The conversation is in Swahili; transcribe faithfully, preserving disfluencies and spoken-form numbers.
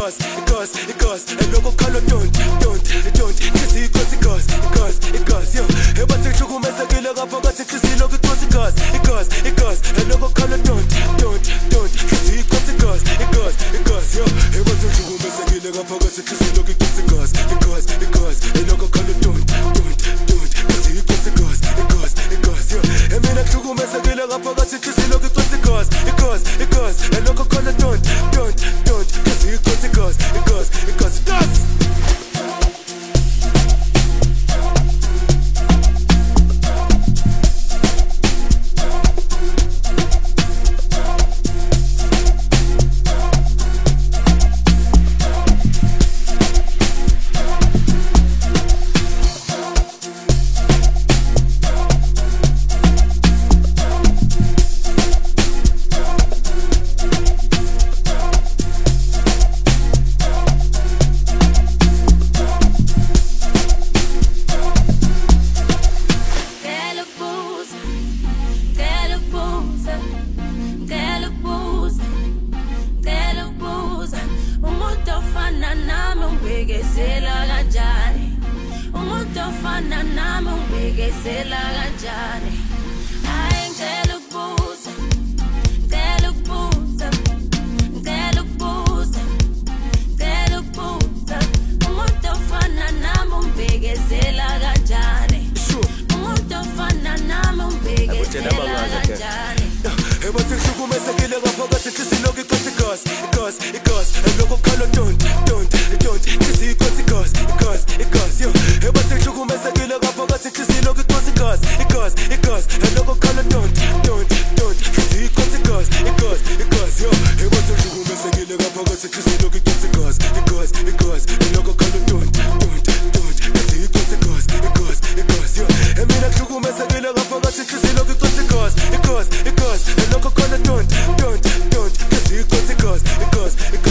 cause, cause, cause, and local color don't, don't, don't, cause he cause, cause, cause, cause, yo. Hey, but the sugar mess again, I forgot to see look at cause, cause, cause, cause, and local color don't, don't, don't, cause he cause, cause, cause, cause, yo. Hey, but the sugar mess again, I forgot to see look at cause, cause, cause, cause, and local color don't, don't, don't, cause he cause, cause, cause, cause, yo. Hey, me not sugar mess again, I forgot to see look at cause, cause, cause, cause, and local color don't, don't, don't, cause he cause, cause, cause, cause, cause. Because, because, and local color don't, don't, don't, cause he cause, cause, cause,